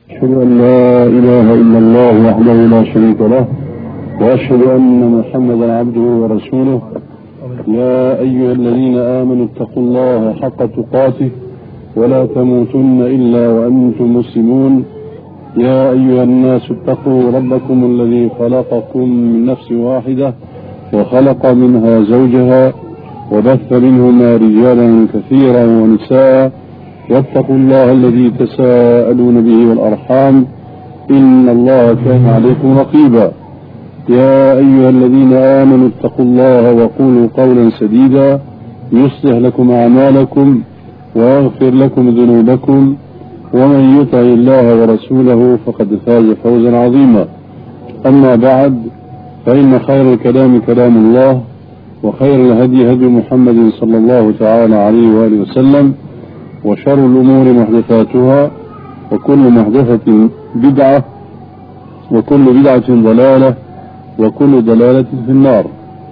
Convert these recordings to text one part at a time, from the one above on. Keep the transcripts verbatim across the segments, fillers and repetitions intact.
أشهد أن لا إله إلا الله وحده لا شريك له، وأشهد أن محمدا عبده ورسوله. يا أيها الذين آمنوا اتقوا الله حق تقاته ولا تموتن إلا وأنتم مسلمون. يا أيها الناس اتقوا ربكم الذي خلقكم من نفس واحدة وخلق منها زوجها وبث منهما رجالا كثيرا ونساء، واتقوا الله الذي تساءلون به والأرحام إن الله كان عليكم رقيبا. يا أيها الذين آمنوا اتقوا الله وقولوا قولا سديدا يصلح لكم أعمالكم ويغفر لكم ذنوبكم، ومن يطع الله ورسوله فقد فاز فوزا عظيما. أما بعد، فإن خير الكلام كلام الله، وخير الهدي هدي محمد صلى الله تعالى عليه وآله وسلم، وشر الأمور محدثاتها، وكل محدثة بدعة، وكل بدعة ضلالة، وكل ضلالة في النار.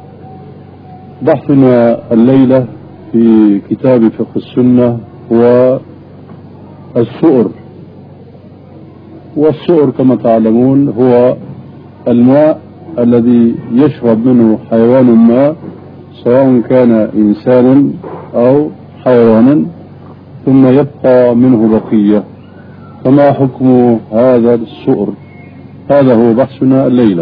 بحثنا الليلة في كتاب فقه السنة هو السؤر. والسؤر كما تعلمون هو الماء الذي يشرب منه حيوان ما، سواء كان إنسان أو حيوانا، ثم يبقى منه بقية. فما حكم هذا السؤر؟ هذا هو بحثنا الليلة.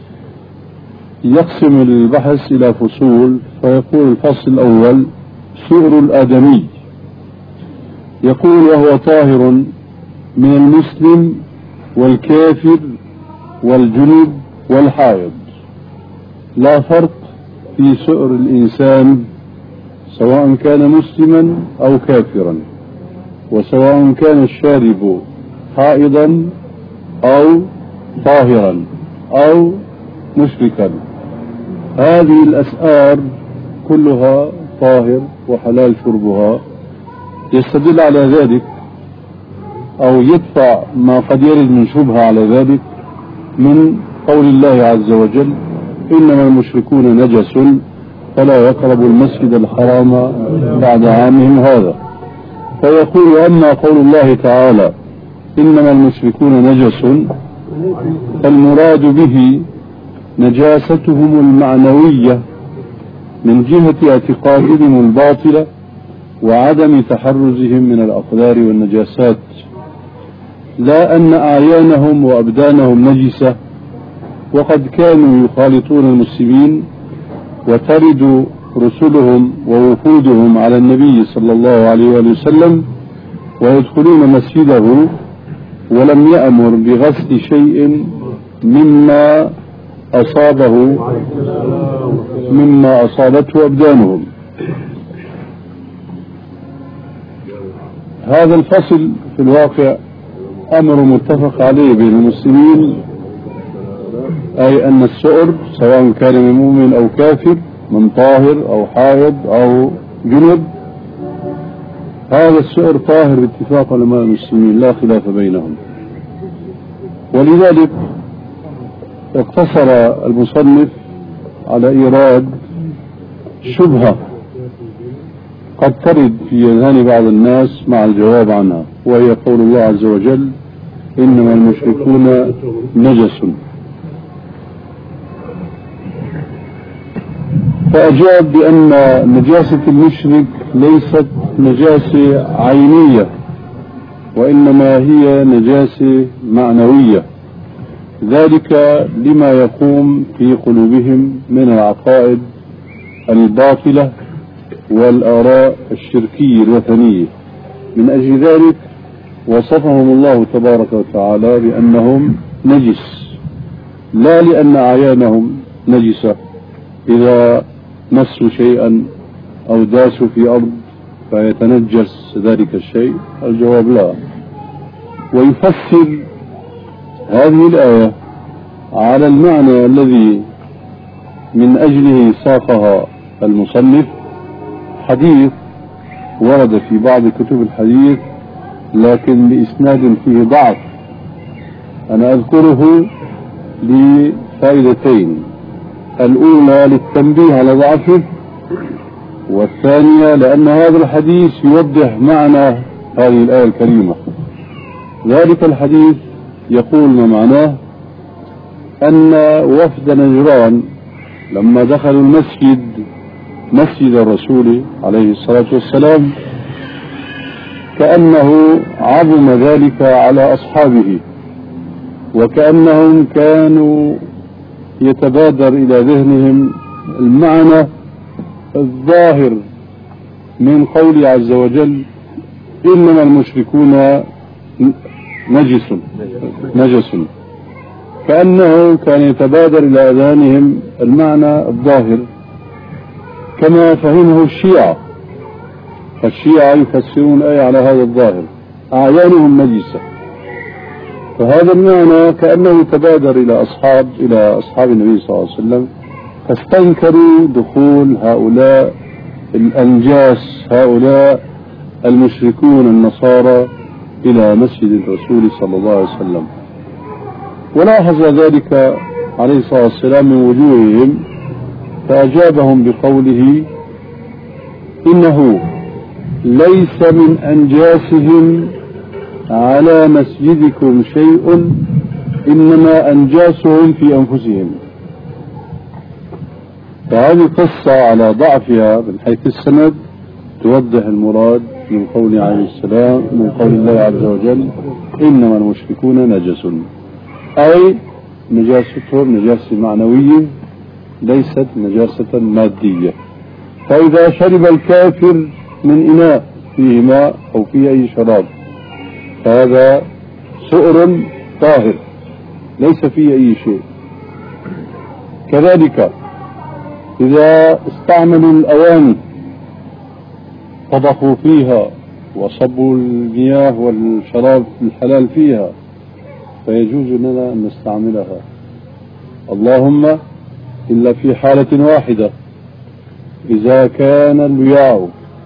يقسم البحث إلى فصول، فيقول الفصل الأول سؤر الآدمي. يقول وهو طاهر من المسلم والكافر والجنب والحائض. لا فرق في سؤر الإنسان سواء كان مسلما أو كافرا، وسواء كان الشارب حائضا أو طاهرا أو مشركا. هذه الأسآر كلها طاهر وحلال شربها. يستدل على ذلك أو يدفع ما قد يرد من شبهة على ذلك من قول الله عز وجل: إنما المشركون نجس فلا يقربوا المسجد الحرام بعد عامهم هذا. فيقول: أما قول الله تعالى إنما المشركون نجس، فالمراد به نجاستهم المعنوية من جهة اعتقادهم الباطلة وعدم تحرزهم من الأقدار والنجاسات، لا أن أعيانهم وأبدانهم نجسة. وقد كانوا يخالطون المسلمين وترد رسلهم ووفودهم على النبي صلى الله عليه وآله وسلم ويدخلون مسجده، ولم يأمر بغسل شيء مما أصابه مما أصابته أبدانهم. هذا الفصل في الواقع أمر متفق عليه بين المسلمين، أي أن السؤر سواء كان من مؤمن أو كافر، من طاهر أو حائض أو جنب، هذا السؤر طاهر باتفاق علماء المسلمين لا خلاف بينهم. ولذلك اقتصر المصنف على إيراد شبهة قد ترد في أذهان بعض الناس مع الجواب عنها، وهي قول الله عز وجل: إنما المشركون نجس. فأجاب بأن نجاسة المشرك ليست نجاسة عينية، وإنما هي نجاسة معنوية، ذلك لما يقوم في قلوبهم من العقائد الباطلة والآراء الشركية الوثنية. من أجل ذلك وصفهم الله تبارك وتعالى بأنهم نجس، لا لأن أعيانهم نجسة إذا مسوا شيئا أو داسوا في أرض فيتنجس ذلك الشيء. الجواب لا. ويفسر هذه الآية على المعنى الذي من أجله ساقها المصنف حديث ورد في بعض كتب الحديث لكن بإسناد فيه ضعف. أنا أذكره لفائدتين: الأولى للتنبيه على ضعفه، والثانية لأن هذا الحديث يوضح معنى هذه الآية الكريمة. ذلك الحديث يقول ما معناه أن وفد نجران لما دخلوا المسجد مسجد الرسول عليه الصلاة والسلام كأنه عظم ذلك على أصحابه، وكأنهم كانوا يتبادر إلى ذهنهم المعنى الظاهر من قوله عز وجل إنما المشركون نجس نجس كأنه كان يتبادر إلى أذهانهم المعنى الظاهر كما فهمه الشيعة. فالشيعة يفسرون الآية على هذا الظاهر، أعيانهم نجسة، فهذا المعنى كأنه يتبادر إلى أصحاب إلى أصحاب النبي صلى الله عليه وسلم، فاستنكروا دخول هؤلاء الأنجاس هؤلاء المشركون النصارى إلى مسجد الرسول صلى الله عليه وسلم. ولاحظ ذلك عليه الصلاة والسلام من وجوههم فأجابهم بقوله إنه ليس من أنجاسهم على مسجدكم شيء إنما أنجاسهم في أنفسهم. فهذه قصة على ضعفها من حيث السند توضح المراد من قول عليه السلام من قول الله عز وجل إنما المشركون نجس، أي نجاستهم نجاسة معنوية ليست نجاسة مادية. فإذا شرب الكافر من إناء فيه ماء أو فيه أي شراب فهذا سؤر طاهر ليس فيه أي شيء. كذلك إذا استعملوا الأواني طبخوا فيها وصبوا المياه والشراب الحلال فيها فيجوز لنا أن نستعملها، اللهم إلا في حالة واحدة، إذا كان الوعاء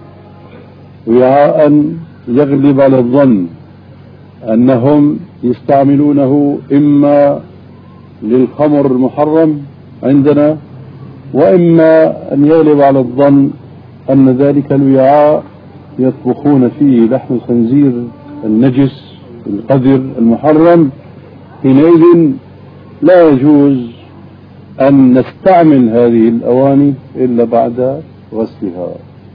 وعاء يغلب على الظن أنهم يستعملونه إما للخمر المحرم عندنا، وإما أن يغلب على الظن أن ذلك الوعاء يطبخون فيه لحم الخنزير النجس القذر المحرم، حينئذ لا يجوز أن نستعمل هذه الأواني إلا بعد غسلها.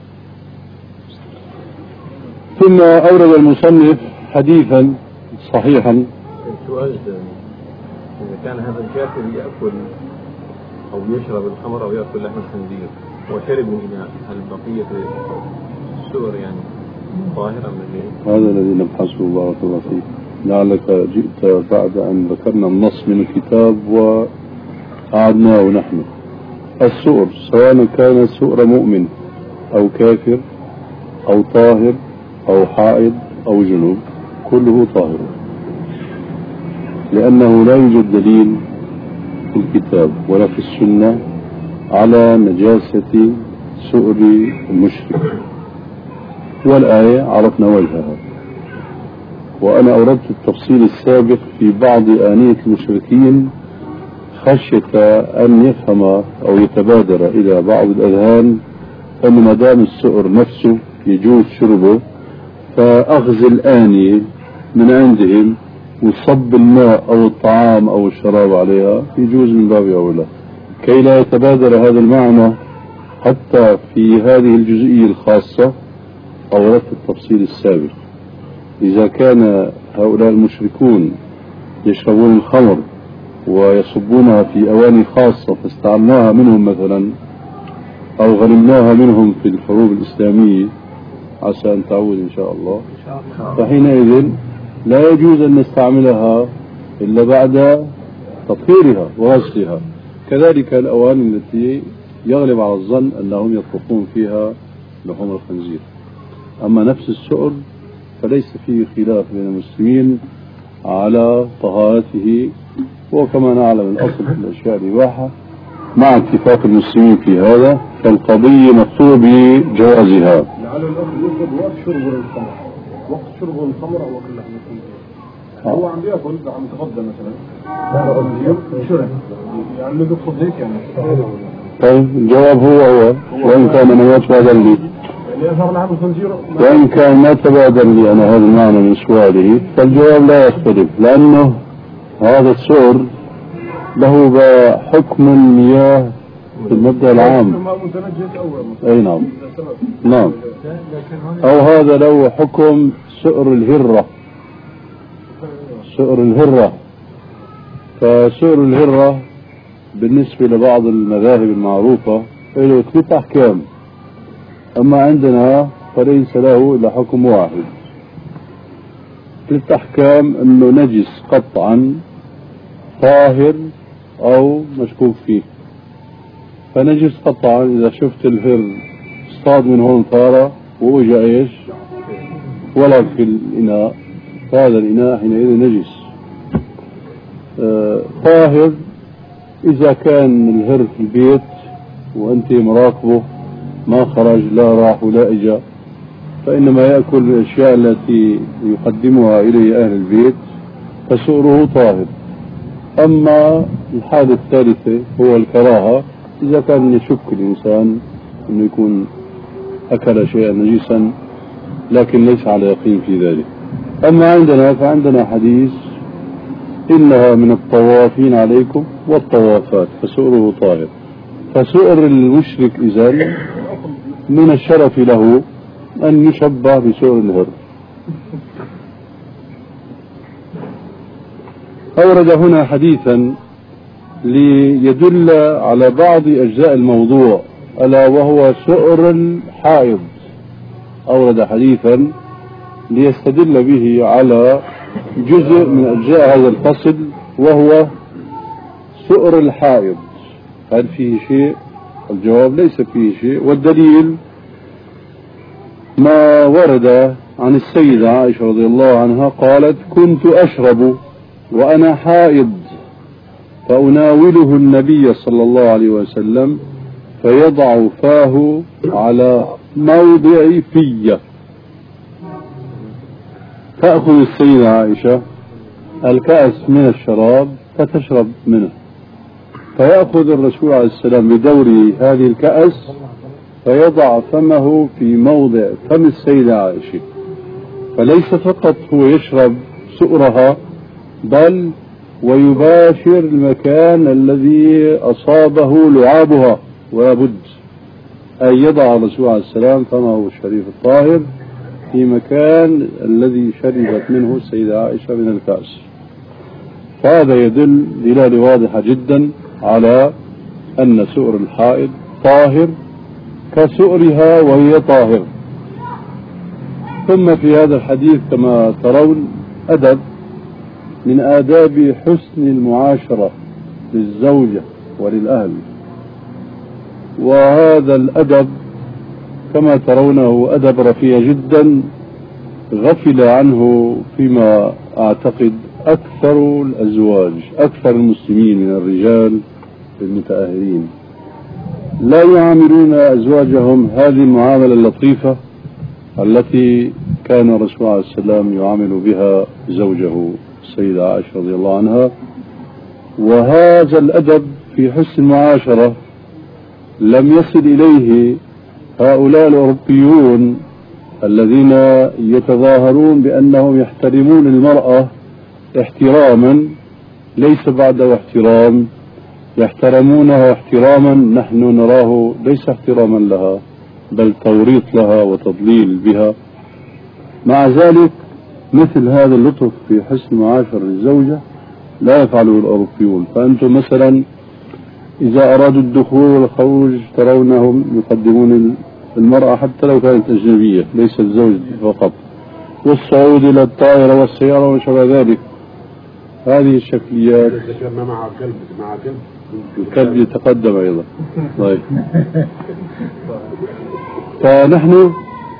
ثم أورد المصنف حديثا صحيحا. السؤال إذا كان هذا الكافر يأكل أو يشرب الخمر أو يأكل لحم الخنزير وشرب من إناء، هل بقية السؤر يعني طاهرة من غيره؟ هذا الذي نبحثه بارك الله فيك. لعلك جئت بعد أن ذكرنا النص من الكتاب وأعدناه نحن. السؤر سواء كان سؤر مؤمن أو كافر أو طاهر أو حائض أو جنوب كله طاهر، لأنه لا يوجد دليل في الكتاب ولا في السنة على نجاسة سؤر المشرك، والآية عرفنا وجهها. وأنا أوردت التفصيل السابق في بعض آنية المشركين خشية أن يفهم أو يتبادر إلى بعض الأذهان أن ما دام السؤر نفسه يجوز شربه فأخذ الآنية من عندهم وصب الماء أو الطعام أو الشراب عليها يجوز من باب أولى، كي لا يتبادر هذا المعنى. حتى في هذه الجزئية الخاصة أوردت التفصيل السابق. إذا كان هؤلاء المشركون يشربون الخمر ويصبونها في أواني خاصة فاستعملناها منهم مثلا أو غنمناها منهم في الحروب الإسلامية عسى أن تعود إن شاء الله، فحينئذ لا يجوز أن نستعملها إلا بعد تطهيرها وغسلها. كذلك الأواني التي يغلب على الظن أنهم يطبخون فيها لحوم الخنزير. أما نفس السؤر فليس فيه خلاف بين المسلمين على طهارته، وكما نعلم الأصل في الأشياء الإباحة مع اتفاق المسلمين في هذا، فالقضية مكتوب بجوازها. لعل الأخ يطلب وقت شربه للخمر، وقت شربه للخمر أو وقت لحم الخنزير. هو عم بياكل عم يتغدى مثلا شرب يعني بيقصد هيك يعني. طيب الجواب هو هو وإن كان ما يشبه ذلك. يعني أثر لحم الخنزير. وإن كان ما تبادر لي أنا هذا المعنى من سؤاله فالجواب لا يختلف، لأنه هذا السؤر له حكم المياه في المبدأ العام. أي نعم نعم. أو هذا له حكم سؤر الهرة، سؤر الهرة. فسؤر الهرة بالنسبة لبعض المذاهب المعروفة له ثلاث أحكام، أما عندنا فليس له إلا حكم واحد. ثلاث أحكام: أنه نجس قطعا، طاهر، أو مشكوك فيه. فنجس قطعا إذا شفت الهر اصطاد من هون ثارة ووجه إيش ولد في الإناء، فهذا الإناء حينئذ نجس. آه طاهر إذا كان الهر في البيت وأنت مراقبه ما خرج لا راح ولا إجا، فإنما يأكل الأشياء التي يقدمها إليه أهل البيت فسؤره طاهر. أما الحالة الثالثة هو الكراهة، إذا كان يشك الإنسان أنه يكون أكل شيئا نجيسا لكن ليس على يقين في ذلك. أما عندنا فعندنا حديث: إنها من الطوافين عليكم والطوافات فسؤره طاهر. فسؤر المشرك إذن من الشرف له أن يشبه بسؤر الهر. أورد هنا حديثا ليدل على بعض أجزاء الموضوع، ألا وهو سؤر الحائض. أورد حديثا ليستدل به على جزء من أجزاء هذا الفصل وهو سؤر الحائض. هل فيه شيء؟ الجواب: ليس فيه شيء. والدليل ما ورد عن السيدة عائشة رضي الله عنها قالت: كنت أشرب وأنا حائض فأناوله النبي صلى الله عليه وسلم فيضع فاه على موضع في. تأخذ السيدة عائشة الكأس من الشراب فتشرب منه، فيأخذ الرسول عليه السلام بدوره هذه الكأس فيضع فمه في موضع فم السيدة عائشة، فليس فقط هو يشرب سؤرها بل ويباشر المكان الذي أصابه لعابها، ولابد أن يضع الرسول عليه السلام فمه الشريف الطاهر في مكان الذي شربت منه السيدة عائشة من الكأس. فهذا يدل دلالة واضحة جدا على أن سؤر الحائض طاهر كسؤرها وهي طاهر. ثم في هذا الحديث كما ترون أدب من آداب حسن المعاشرة للزوجة وللأهل، وهذا الأدب كما ترونه أدب رفيع جدا غفل عنه فيما أعتقد أكثر الأزواج، أكثر المسلمين من الرجال المتأهلين. لا يعاملون أزواجهم هذه المعاملة اللطيفة التي كان الرسول عليه السلام يعامل بها زوجه السيدة عائشة رضي الله عنها. وهذا الأدب في حسن المعاشرة لم يصل إليه هؤلاء الأوروبيون الذين يتظاهرون بأنهم يحترمون المرأة احتراما ليس بعده احترام، يحترمونها احتراما نحن نراه ليس احتراما لها بل توريط لها وتضليل بها. مع ذلك مثل هذا اللطف في حسن معاشرة الزوجة لا يفعله الأوروبيون. فأنتم مثلا إذا أرادوا الدخول والخروج ترونهم يقدمون المرأة حتى لو كانت أجنبية ليس الزوج فقط، والصعود إلى الطائرة والسيارة وشبه ذلك. هذه الشكليات مع كلب مع كلب الكلب يتقدم أيضا. طيب فنحن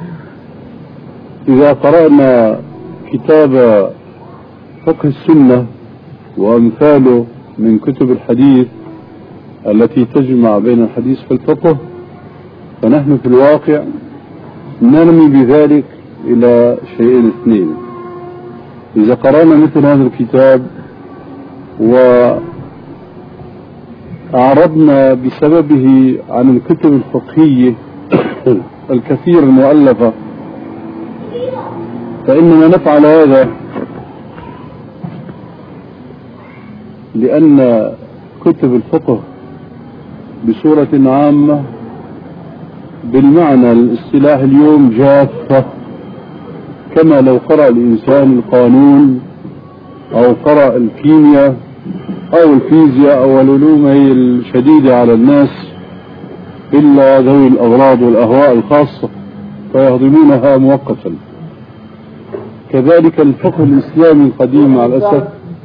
إذا قرأنا كتاب فقه السنة وأمثاله من كتب الحديث التي تجمع بين الحديث والفقه فنحن في الواقع نرمي بذلك إلى شيئين اثنين. إذا قرأنا مثل هذا الكتاب وأعرضنا بسببه عن الكتب الفقهية الكثير المؤلفة، فإننا نفعل هذا لأن كتب الفقه بصورة عامة بالمعنى الاصطلاحي اليوم جافة، كما لو قرأ الإنسان القانون أو قرأ الكيمياء أو الفيزياء أو العلوم هي الشديدة على الناس إلا ذوي الأغراض والأهواء الخاصة فيهضمونها مؤقتا. كذلك الفقه الإسلامي القديم مع الأسف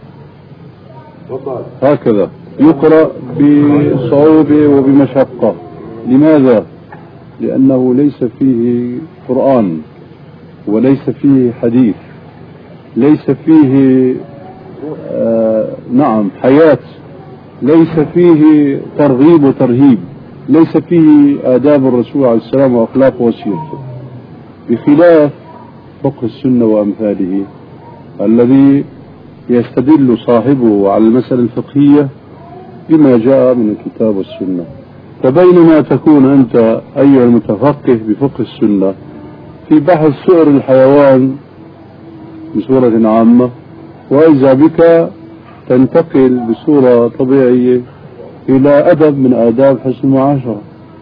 هكذا يقرأ بصعوبة وبمشقة. لماذا؟ لأنه ليس فيه قرآن وليس فيه حديث، ليس فيه آه نعم حياة، ليس فيه ترغيب وترهيب، ليس فيه آداب الرسول عليه السلام وأخلاقه وسيرته، بخلاف فقه السنة وأمثاله الذي يستدل صاحبه على المسألة الفقهية بما جاء من الكتاب والسنة. فبينما تكون أنت أيها المتفقه بفقه السنة في بحث سؤر الحيوان بصورة عامة، وإذا بك تنتقل بصورة طبيعية إلى أدب من آداب حسن المعاشرة،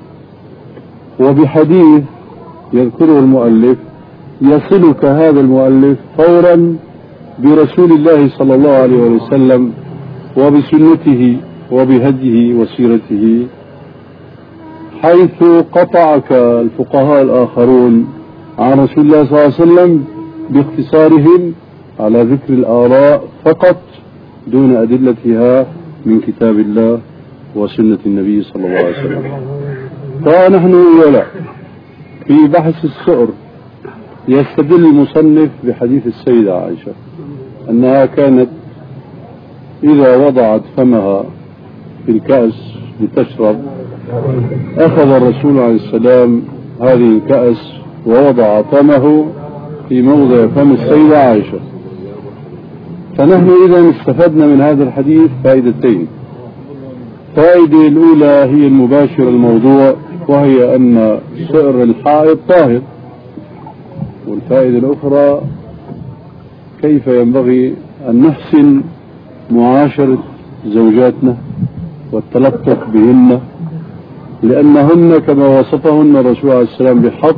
وبحديث يذكره المؤلف يصلك هذا المؤلف فورا برسول الله صلى الله عليه وسلم وبسنته وبهديه وسيرته، حيث قطعك الفقهاء الآخرون عن رسول الله صلى الله عليه وسلم باختصارهم على ذكر الآراء فقط دون أدلتها من كتاب الله وسنة النبي صلى الله عليه وسلم. فنحن ولا في بحث السؤر يستدل المصنف بحديث السيدة عائشة أنها كانت إذا وضعت فمها في الكأس لتشرب أخذ الرسول عليه السلام هذه الكأس ووضع فمه في موضع فم السيدة عائشة. فنحن إذا استفدنا من هذا الحديث فائدتين. الفائدة الأولى هي المباشرة الموضوع، وهي أن سؤر الحائض طاهر. والفائدة الأخرى كيف ينبغي أن نحسن معاشرة زوجاتنا والتلطف بهن، لأنهن كما وصفهن الرسول عليه السلام بحق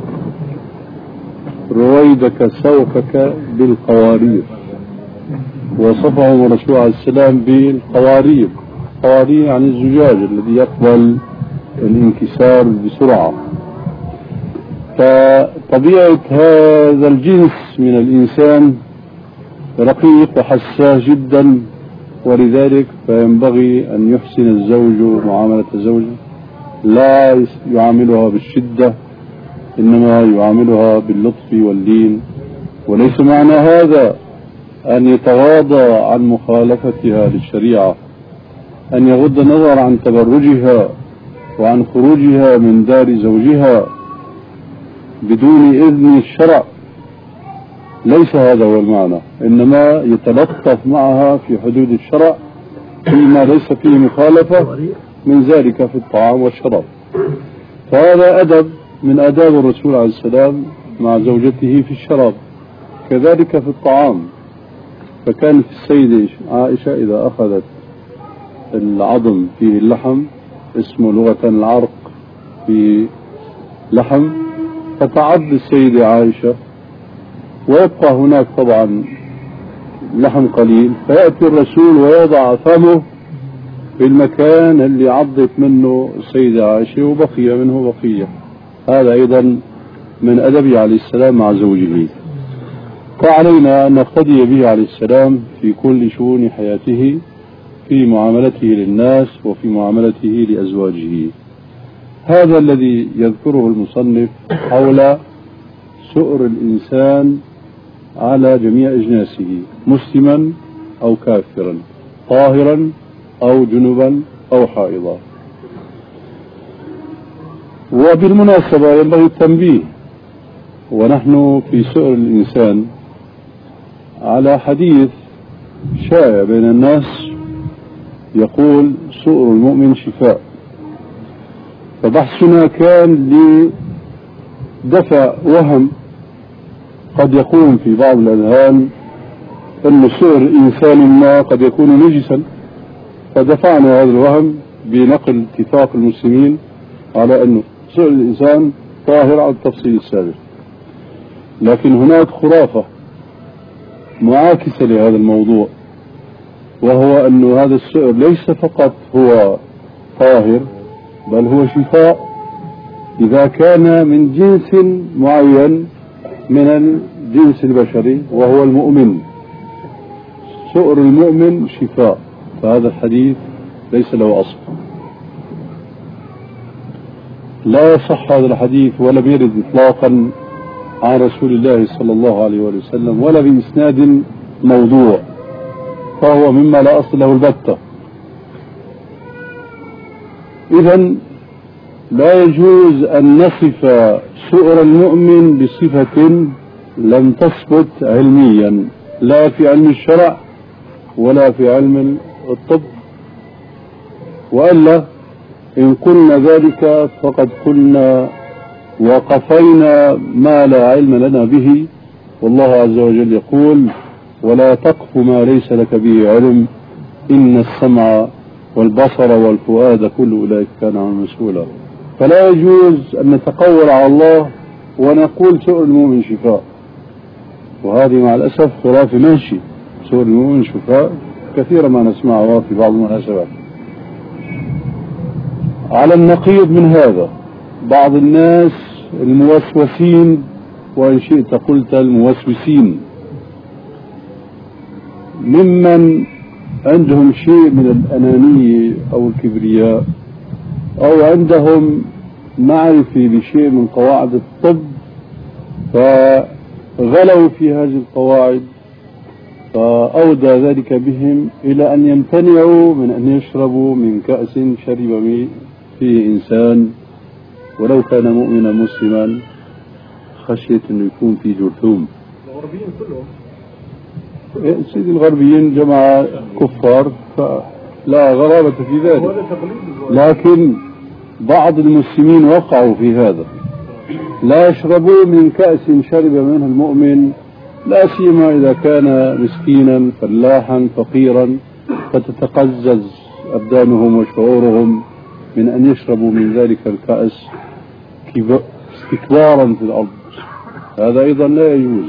رويدك سوقك بالقوارير، وصفهم الرسول عليه السلام بالقوارير. القوارير يعني الزجاج الذي يقبل الانكسار بسرعة. فطبيعة هذا الجنس من الإنسان رقيق وحساس جدا، ولذلك فينبغي أن يحسن الزوج معاملة زوجه، لا يعاملها بالشدة إنما يعاملها باللطف واللين. وليس معنى هذا أن يتغاضى عن مخالفتها للشريعة، أن يغض النظر عن تبرجها وعن خروجها من دار زوجها بدون إذن الشرع، ليس هذا هو المعنى، إنما يتلطف معها في حدود الشرع فيما ليس فيه مخالفة من ذلك في الطعام والشراب. فهذا أدب من آداب الرسول عليه السلام مع زوجته في الشراب، كذلك في الطعام. فكانت السيدة عائشة إذا أخذت العظم فيه اللحم، اسمه لغة العرق في لحم، فتعض السيدة عائشة ويبقى هناك طبعا لحم قليل، فيأتي الرسول ويضع فمه في المكان اللي عضت منه السيدة عائشة وبقي منه بقية. هذا أيضا من أدبه عليه السلام مع زوجه. فعلينا أن نقتدي به عليه السلام في كل شؤون حياته، في معاملته للناس وفي معاملته لأزواجه. هذا الذي يذكره المصنف حول سؤر الإنسان على جميع أجناسه، مسلما أو كافرا، طاهرا أو جنبا أو حائضا. وبالمناسبة ينبغي التنبيه ونحن في سؤر الإنسان على حديث شائع بين الناس يقول سؤر المؤمن شفاء. فبحثنا كان دفع وهم قد يكون في بعض الأذهان أن سؤر إنسان ما قد يكون نجسا، فدفعنا هذا الوهم بنقل اتفاق المسلمين على أن سؤر الإنسان طاهر على التفصيل السابق. لكن هناك خرافة معاكسة لهذا الموضوع، وهو أن هذا السؤر ليس فقط هو طاهر بل هو شفاء إذا كان من جنس معين من الجنس البشري وهو المؤمن. سؤر المؤمن شفاء، فهذا الحديث ليس له أصل، لا يصح هذا الحديث ولم يرد إطلاقا عن رسول الله صلى الله عليه وسلم ولا بإسناد موضوع، فهو مما لا أصل له البتة. إذن لا يجوز أن نصف سؤر المؤمن بصفة لم تثبت علميا، لا في علم الشرع ولا في علم الطب، وإلا إن قلنا ذلك فقد قلنا وقفينا ما لا علم لنا به. والله عز وجل يقول: ولا تقف ما ليس لك به علم إن السمع والبصر والفؤاد كل أولئك كان عنه مسؤولا. فلا يجوز أن نتقول على الله ونقول سؤر المؤمن شفاء، وهذه مع الأسف خرافة ماشي. سؤر المؤمن شفاء كثيرا ما نسمعها في بعض المناسبات. على النقيض من هذا بعض الناس الموسوسين، وإن شئت قلت الموسوسين، ممن عندهم شيء من الأنانية أو الكبرياء أو عندهم معرفة بشيء من قواعد الطب، فغلوا في هذه القواعد، فأودى ذلك بهم إلى أن يمتنعوا من أن يشربوا من كأس شرب فيه إنسان ولو كان مؤمنا مسلما، خشية أنه يكون في جرثوم. الغربيين كلهم سيدي الغربيين جماعة كفار، فلا غرابة في ذلك، لكن بعض المسلمين وقعوا في هذا، لا يشربوا من كأس شرب منه المؤمن، لا سيما إذا كان مسكينا فلاحا فقيرا، فتتقزز أبدانهم وشعورهم من أن يشربوا من ذلك الكأس استكبارا في الأرض. هذا أيضا لا يجوز.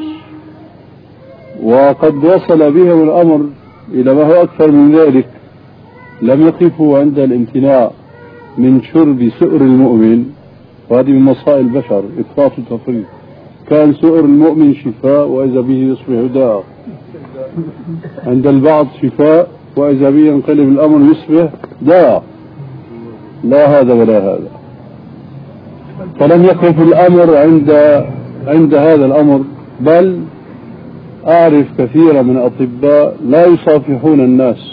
وقد وصل بهم الأمر إلى ما هو أكثر من ذلك، لم يقفوا عند الامتناع من شرب سؤر المؤمن، وهذه من مصائب البشر إفراط وتفريط. كان سؤر المؤمن شفاء وإذا به يصبح داء، عند البعض شفاء وإذا به ينقلب الأمر يصبح داء، لا هذا ولا هذا. فلم يقف الأمر عند عند هذا الأمر، بل أعرف كثيرا من أطباء لا يصافحون الناس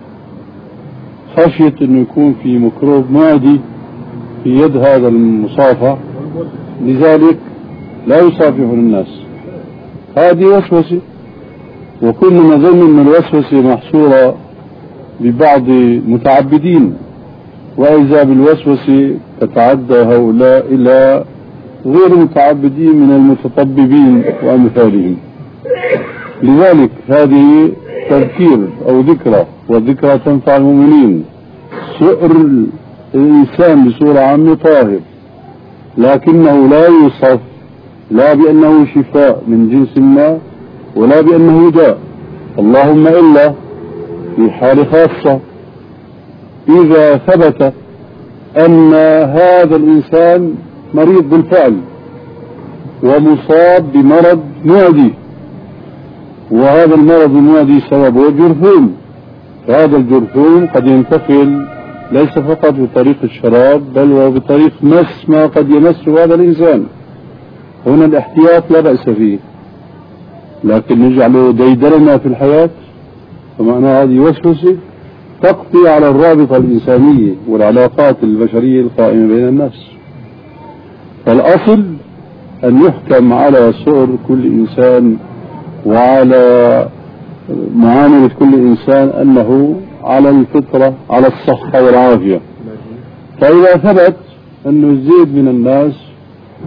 خشية أن يكون في ميكروب معدي في يد هذا المصافح، لذلك لا يصافحون الناس. هذه وسوسة، وكنا نظن أن الوسوسة محصورة ببعض متعبدين، وإذا بالوسوسة تتعدى هؤلاء إلى غير متعبدين من المتطببين وأمثالهم. لذلك هذه تذكير أو ذكرى، والذكرى تنفع المؤمنين. سؤر الإنسان بصورة عامة طاهر، لكنه لا يوصف لا بأنه شفاء من جنس ما ولا بأنه داء، اللهم إلا في حال خاصة، إذا ثبت أن هذا الإنسان مريض بالفعل ومصاب بمرض معدي، وهذا المرض المعدي سببه جرثوم، فهذا الجرثوم قد ينتقل ليس فقط بطريق الشراب بل وبطريق مس ما قد يمسه هذا الإنسان. هنا الاحتياط لا بأس فيه، لكن نجعله ديدرنا في الحياة، فمعنى هذه وسوسة تقضي على الرابطة الإنسانية والعلاقات البشرية القائمة بين الناس. فالأصل أن يحكم على سؤر كل إنسان وعلى معاملة كل إنسان أنه على الفطرة على الصحة والعافية. فإذا ثبت أنه الزيد من الناس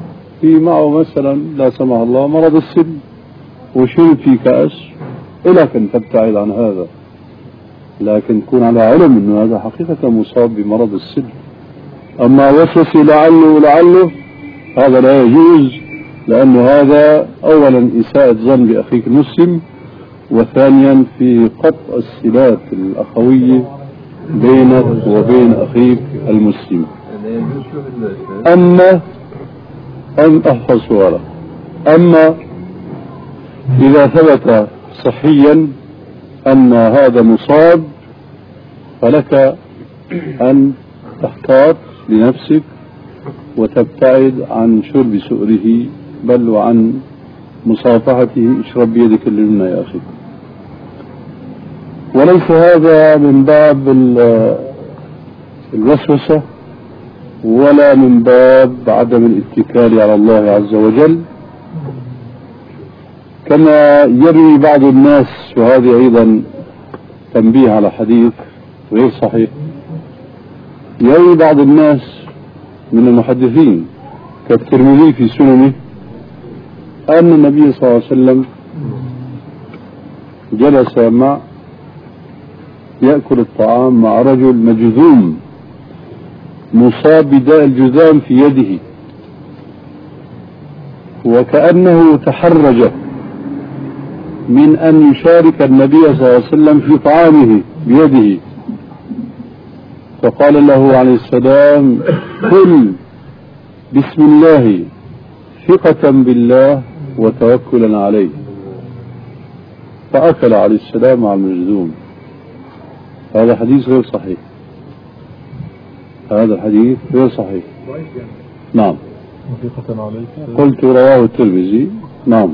في معه مثلا لا سمح الله مرض السل وشرب في كأس، إلك أن تبتعد عن هذا، لكن تكون على علم أنه هذا حقيقة مصاب بمرض السل. أما وسوسة لعله لعله هذا لا يجوز، لأنه هذا أولا إساءة ظن بأخيك المسلم، وثانيا في قطع الصلات الأخوية بينك وبين أخيك المسلم. أما أن أحفظ سؤالك، أما إذا ثبت صحيا أن هذا مصاب فلك أن تحتاط لنفسك وتبتعد عن شرب سؤره، بل وعن مصافحته. اشرب بيدك اليمنى يا أخي. وليس هذا من باب الوسوسة ولا من باب عدم الاتكال على الله عز وجل، كما يروي بعض الناس، وهذه أيضا تنبيه على حديث غير صحيح. يروي بعض الناس من المحدثين كالترمذي في سننه أن النبي صلى الله عليه وسلم جلس مع يأكل الطعام مع رجل مجذوم مصاب بداء الجذام في يده، وكأنه تحرج من أن يشارك النبي صلى الله عليه وسلم في طعامه بيده، فقال له عليه السلام: كل بسم الله ثقة بالله وتوكلا عليه. فأكل عليه السلام على المجذوم. هذا حديث غير صحيح، هذا الحديث غير صحيح. نعم. قلت رواه الترمذي. نعم.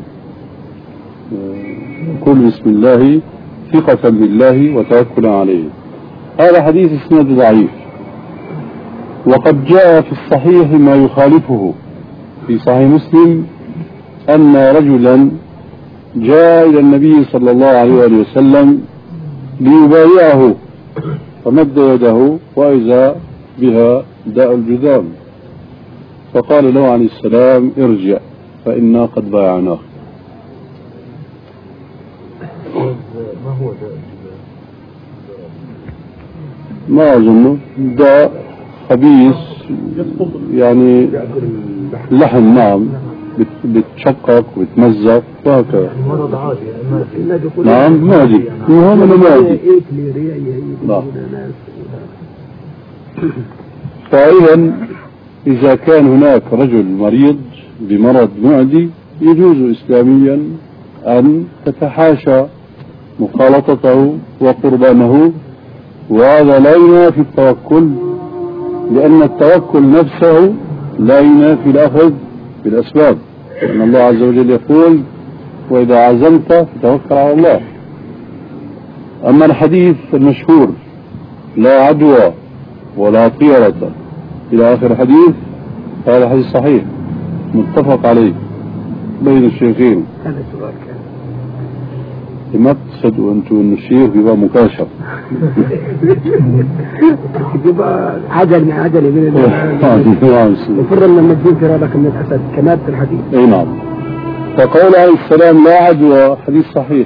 كل بسم الله ثقة بالله وتوكلا عليه. هذا حديث اسناد ضعيف، وقد جاء في الصحيح ما يخالفه. في صحيح مسلم أن رجلا جاء إلى النبي صلى الله عليه وسلم ليبايعه، فمد يده وإذا بها داء الجذام، فقال له عليه السلام: ارجع فإنا قد بايعناه. ما هو داء الجذام؟ ما أظنه داء خبيث، يعني لحم. نعم، بتشقق وبتمزق وهكذا. مرض عادي. نعم مادي، المهم انه مادي. نعم. فإذا إذا كان هناك رجل مريض بمرض معدي يجوز إسلاميا أن تتحاشى مخالطته وقربانه، وهذا لا ينافي التوكل، لأن التوكل نفسه لا ينافي الأخذ بالأسباب، لأن الله عز وجل يقول: وإذا عزمت فتوكل على الله. أما الحديث المشهور لا عدوى ولا طيرة إلى آخر الحديث، هذا حديث صحيح متفق عليه بين الشيخين. هذا سؤال كان لما تصدقوا أنتم أن الشيخ يبقى مكاشف يبقى عجل من عجل من وفر لما الدين فرارك من الأسد كما في الحديث. أي نعم. فقول عليه السلام لا عدوى حديث صحيح،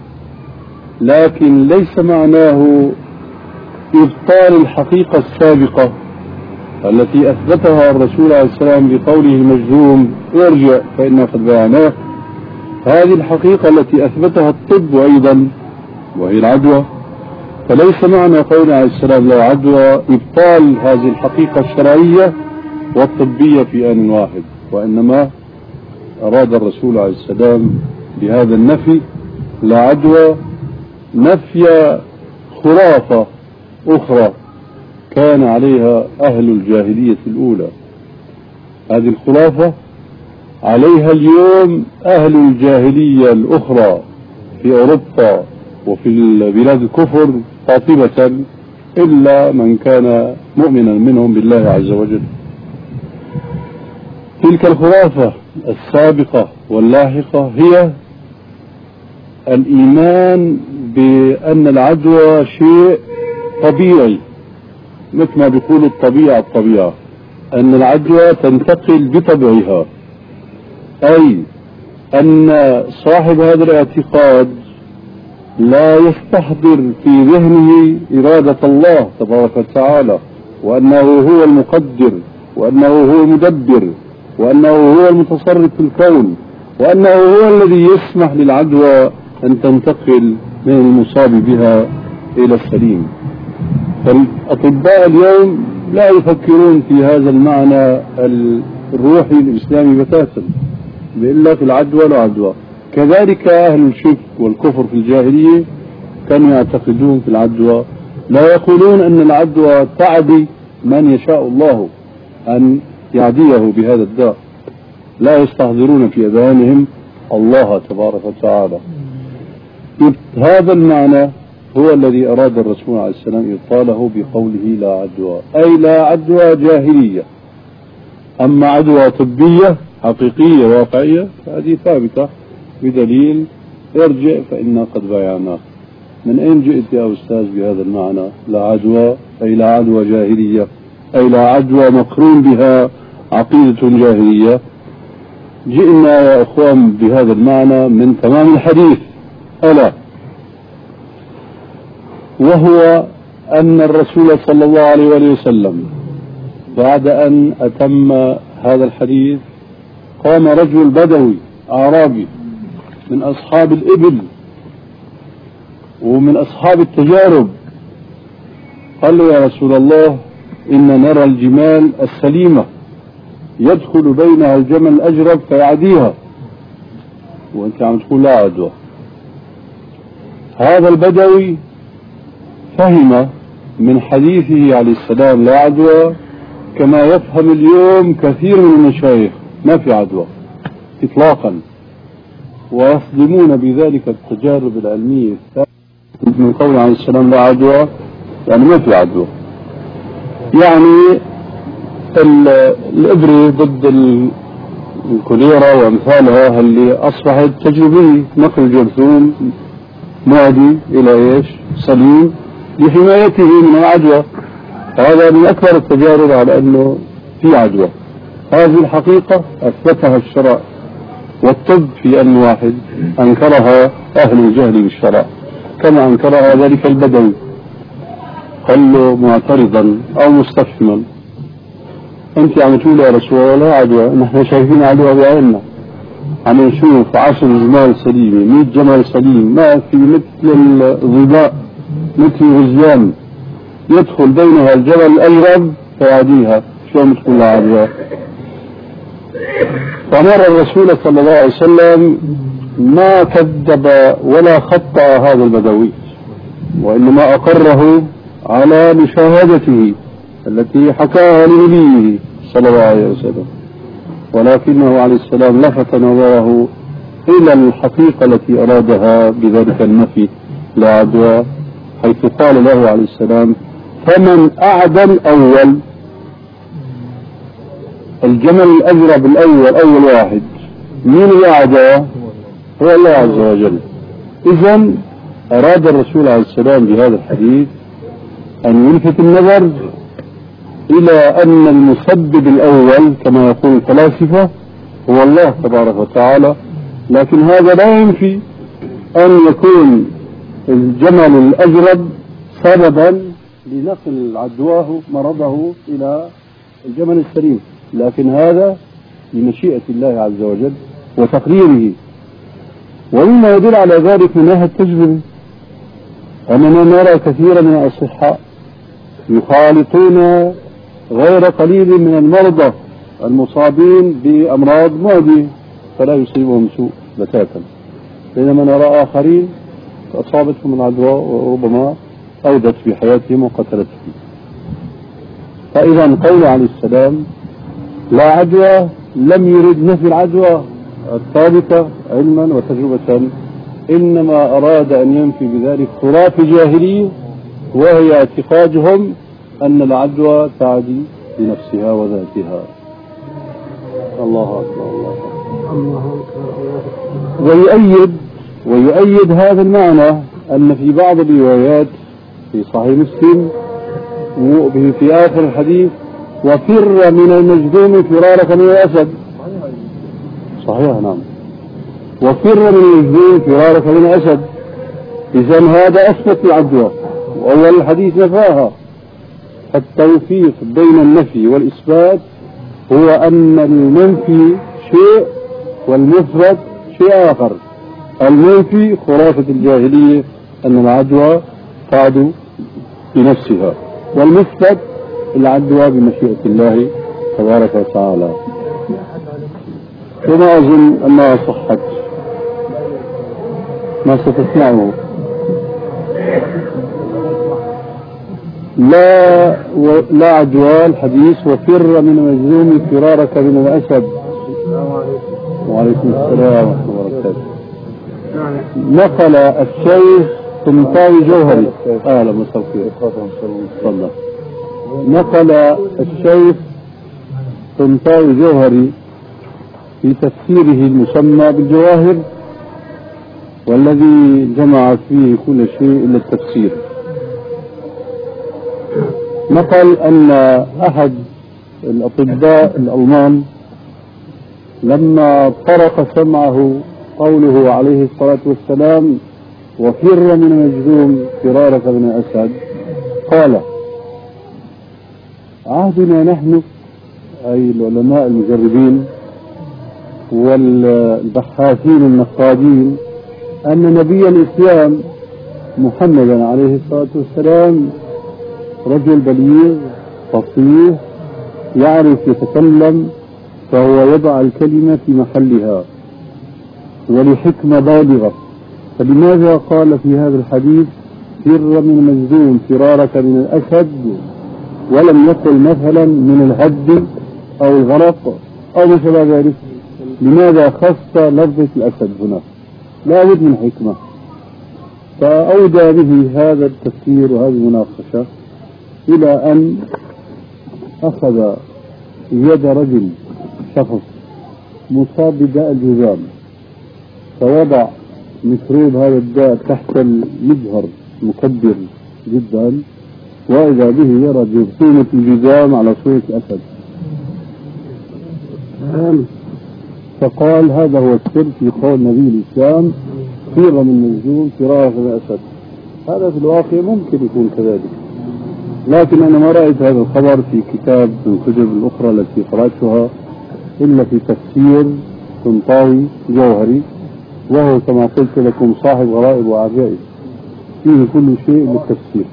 لكن ليس معناه إبطال الحقيقة السابقة التي أثبتها الرسول عليه السلام بقوله مجذوم ارجع فإنا قد بايعناه. هذه الحقيقة التي أثبتها الطب أيضا وهي العدوى، فليس معنى قول عليه السلام لا عدوى إبطال هذه الحقيقة الشرعية والطبية في آن واحد، وإنما أراد الرسول عليه السلام بهذا النفي لا عدوى نفي خرافة أخرى كان عليها أهل الجاهلية الأولى. هذه الخرافة عليها اليوم أهل الجاهلية الأخرى في أوروبا وفي البلاد الكفر قاطبة، إلا من كان مؤمنا منهم بالله عز وجل. تلك الخرافة السابقة واللاحقة هي الإيمان بأن العدوى شيء طبيعي، مثل ما بيقول الطبيعة الطبيعة، أن العدوى تنتقل بطبعها أي أن صاحب هذا الاعتقاد لا يستحضر في ذهنه إرادة الله تبارك وتعالى، وأنه هو المقدر، وأنه هو المدبر، وأنه هو المتصرف في الكون، وأنه هو الذي يسمح للعدوى أن تنتقل من المصاب بها إلى السليم. فالأطباء اليوم لا يفكرون في هذا المعنى الروحي الإسلامي بتاتا، بإلا في العدوى لا عدوى. كذلك أهل الشرك والكفر في الجاهلية كانوا يعتقدون في العدوى، لا يقولون أن العدوى تعدي من يشاء الله أن يعديه بهذا الداء، لا يستحضرون في أذهانهم الله تبارك وتعالى. هذا المعنى هو الذي أراد الرسول عليه السلام إبطاله بقوله لا عدوى، أي لا عدوى جاهلية. أما عدوى طبية حقيقية واقعية فهذه ثابتة بدليل ارجع فإنا قد بايعناه. من أين جئت يا أستاذ بهذا المعنى لا عدوى؟ أي لا عدوى جاهلية، أي لا عدوى مقرون بها عقيدة جاهلية. جئنا يا أخوان بهذا المعنى من تمام الحديث، ألا وهو أن الرسول صلى الله عليه وسلم بعد أن أتم هذا الحديث قام رجل بدوي أعرابي من أصحاب الإبل ومن أصحاب التجارب، قال له يا رسول الله إن نرى الجمال السليمة يدخل بينها الجمل الأجرب فيعديها وأنت عم تقول لا عدوى. هذا البدوي فهم من حديثه عليه السلام لا عدوى كما يفهم اليوم كثير من المشايخ ما في عدوى إطلاقا، ويصدمون بذلك التجارب العلمية من قول عليه السلام لا عدوى يعني ما في عدوى. يعني الإبرة ضد الكوليرا وأمثالها اللي أصبحت تجربية، نقل الجرثوم معدي إلى إيش سليم لحمايته من العدوى، هذا من أكبر التجارب على أنه في عدوى. هذه الحقيقة أثبتها الشرع والطب في أن واحد أنكرها أهل الجهل بالشرع كما أنكرها ذلك البدوي، قال له معترضا أو مستفهما أنت عم تقول يا رسول الله لا عدوى، نحن شايفين عدوى بعيننا، عم نشوف عشر جمال سليمة مئة جمل سليم ما في مثل الظباء مثل غزلان يدخل بينها الجبل الأجرب فيعديها، شو عم تقول لا عدوى؟ فمر الرسول صلى الله عليه وسلم ما كذب ولا خطأ هذا البدوي، وإنما أقره على مشاهدته التي حكاها لنبيه صلى الله عليه وسلم، ولكنه عليه السلام لفت نظره إلى الحقيقة التي أرادها بذلك النفي لا عدوى، حيث قال له عليه السلام فمن أعدى الأول الجمل الأجرب الأول أول واحد مين اللي أعداه؟ هو الله عز وجل. إذن أراد الرسول عليه السلام بهذا الحديث أن يلفت النظر إلى أن المسبب الأول كما يقول الفلاسفة هو الله تبارك وتعالى، لكن هذا لا ينفي أن يكون الجمل الأجرب سببا لنقل عدواه مرضه إلى الجمل السليم، لكن هذا بمشيئة الله عز وجل وتقديره. ومما يدل على ذلك من ناحية التجربة أننا نرى كثيرا من الأصحاء يخالطون غير قليل من المرضى المصابين بأمراض معدية فلا يصيبهم سوء بتاتا، بينما نرى آخرين أصابتهم العدوى وربما أودت في حياتهم وقتلتهم. فإذا قول عليه السلام لا عدوى لم يرد نفي العدوى الثابتة علما وتجربة، إنما أراد أن ينفي بذلك خرافة جاهلية وهي اعتقادهم أن العدوى تعدي بنفسها وذاتها. الله أكبر الله أكبر. ويؤيد ويؤيد هذا المعنى أن في بعض الروايات في صحيح مسلم وبه في آخر الحديث وفر من المجذوم فرارك من الأسد، صحيح نعم. وفر من الجن فرارك من أسد، إذا هذا أثبت العدوى، وأول الحديث نفاها. التوفيق بين النفي والإثبات هو أن المنفي شيء والمثبت شيء آخر. المنفي خرافة الجاهلية أن العدوى تعدو بنفسها، والمثبت العدوى بمشيئة الله تبارك وتعالى. وما أظن أنها صحت ما ستسمعه. لا و... لا عدوى الحديث وفر من مجذوم فرارك من الأسد. وعليكم السلام ورحمة الله وبركاته. نقل الشيخ طنطاوي جوهري أهلا وسهلا. نقل الشيخ طنطاوي جوهري في تفسيره المسمى بالجواهر، والذي جمع فيه كل شيء إلا التفسير، نقل أن أحد الأطباء الألمان لما طرق سمعه قوله عليه الصلاة والسلام وفر من مجذوم فرارك من الأسد، قال: عهدنا نحن أي العلماء المجربين والبحاثين النقادين أن نبي الإسلام محمدا عليه الصلاة والسلام رجل بليغ فصيح يعرف يتكلم، فهو يضع الكلمة في محلها ولحكمة بالغة. فلماذا قال في هذا الحديث فر من مجذوم فرارك من الأسد، ولم يقل مثلا من الهد أو الغرق أو مثل ذلك؟ لماذا خص لفظة الأسد هنا؟ لا بد من حكمة. فأودى به هذا التفسير وهذه المناقشة إلى أن أخذ يد رجل شخص مصاب بداء الجذام، فوضع ميكروب هذا الداء تحت المجهر مكبر جدا، وإذا به يرى جرثومة الجذام على صورة أسد. فقال هذا هو السر في قول نبي الإسلام فر من مجذوم فرارك من الأسد. هذا في الواقع ممكن يكون كذلك، لكن أنا ما رأيت هذا الخبر في كتاب من الكتب الأخرى التي قرأتها إلا في تفسير طنطاوي جوهري، وهو كما قلت لكم صاحب غرائب وعجائب، فيه كل شيء للتفسير.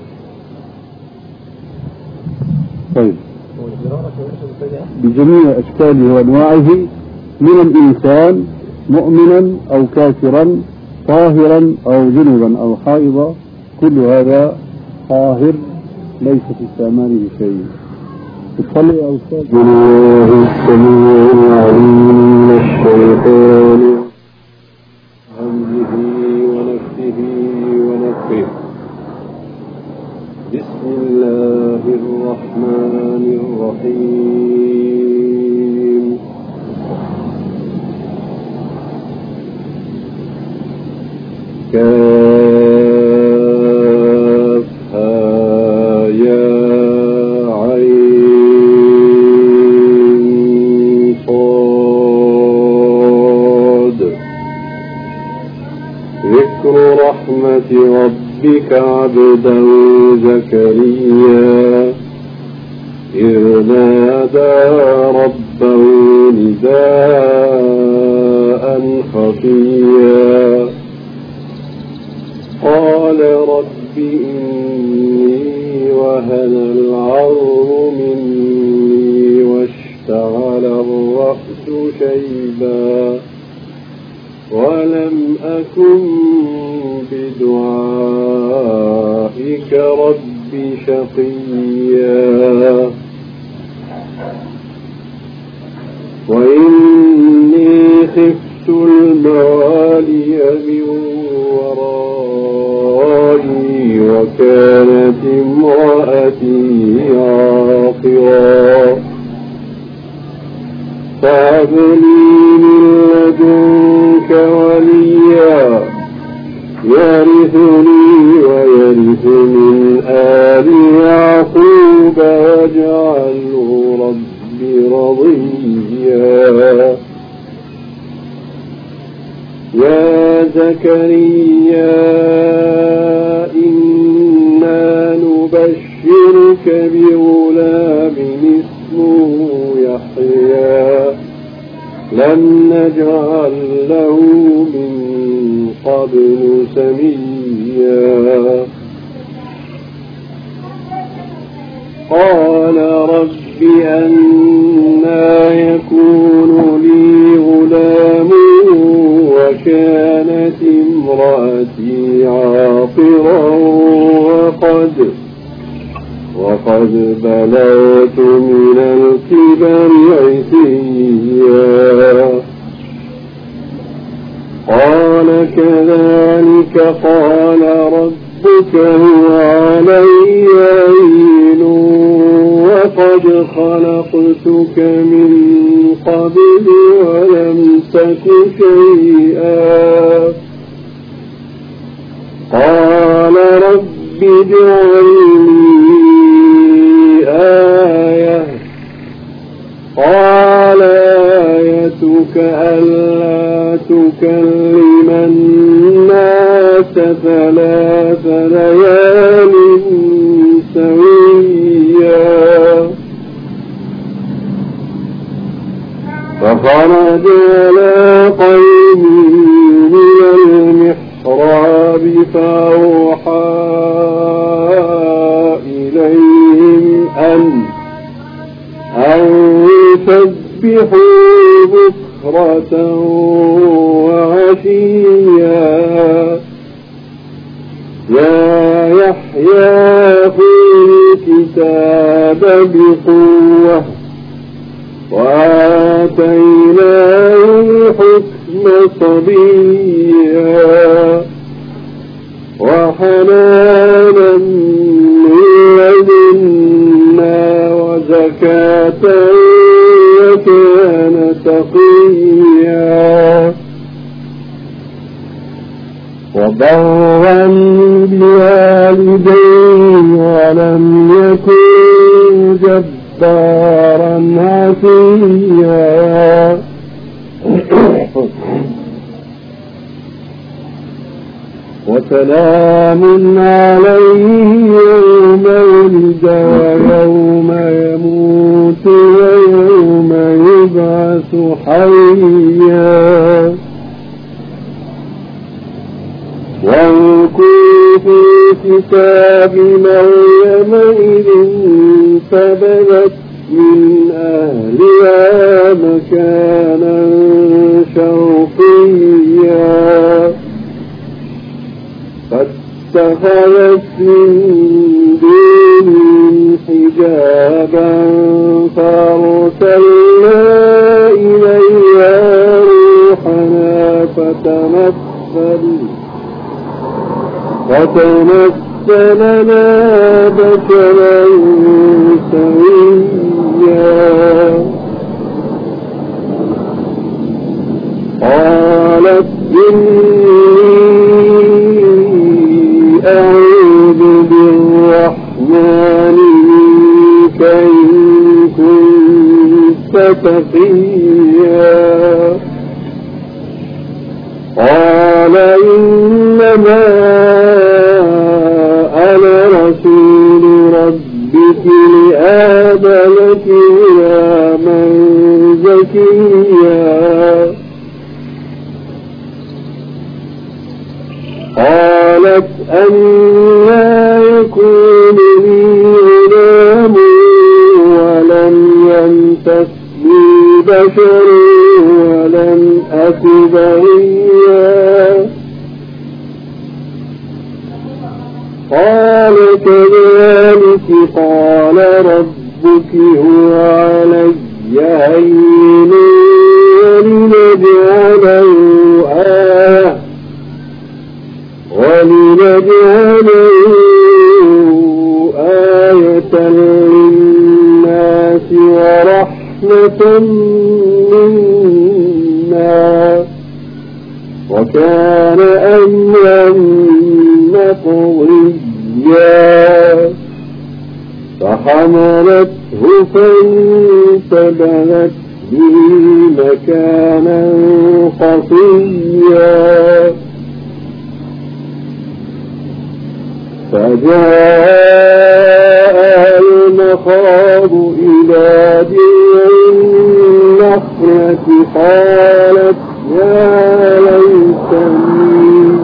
طيب، بجميع أشكاله وأنواعه، من الإنسان مؤمنا أو كافرا، طاهرا أو جنبا أو حائضا، كل هذا طاهر ليس في استعماله شيء. تصلي يا أستاذ. الله السميع العليم من الشيطان همزه ونفسه ونفخه. بسم الله الرحمن الرحيم. كافها يا عين صاد. ذكر رحمة ربك عبده زكريا إذ نادى ربه نداء خفيا قال رب إني وهن العظم مني واشتعل الرأس شيبا ولم أكن بدعائك رب شقيا وإني خفت الموالي من ورائي وكانت امرأتي عاقرا فهب لي من لدنك وليا يرثني ويرث من آل يعقوب واجعله رب رضيا بغلام اسمه يحيى لم نجعل له من قبل سميا قال رب أنى يكون لي غلام وكانت امرأتي عاقرا وقد وقد بلغت من الكبر عتيا قال كذلك قال ربك هو علي هين وقد خلقتك من قبل ولم تك شيئا قال رب اجعل لي آية قال آيتك ألا تكلم الناس ثلاث ليال سويا فخرج على قومه من المحراب فأوحى إليهم أن أن يسبحوا بكرة وعشيا يا يحيى خذ الكتاب بقوة وآتيناه الحكم صبيا وحنانا من لدنا وزكاة وكان تقيا وبرا بوالديه ولم يكن جبارا عصيا وسلام عليه يوم ولد ويوم يموت ويوم يبعث حيا واذكر في كتاب مريم إذ انتبذت من أهلها مكانا شرقيا فاتخذت من دونهم حجابا فأرسلنا إليها روحنا فتمثل فتمثل لنا بشرا سويا قالت إني أعوذ بالرحمن منك إن كنت تقيا قال إنما أنا رسول ربك لآب لك غلاما زكيا قالت أنى يكون لي غلام ولم يمسسني بشر ولم أك بغيا قال كذلك قال ربك هو علي هين ولنجعله آية ولنجعله آية للناس ورحمة منا وكان أمرا مقضيا فحملته فانتبذت به مكانا قصيا فجاء تخاض إلى جذع النخلة قالت يا ليتني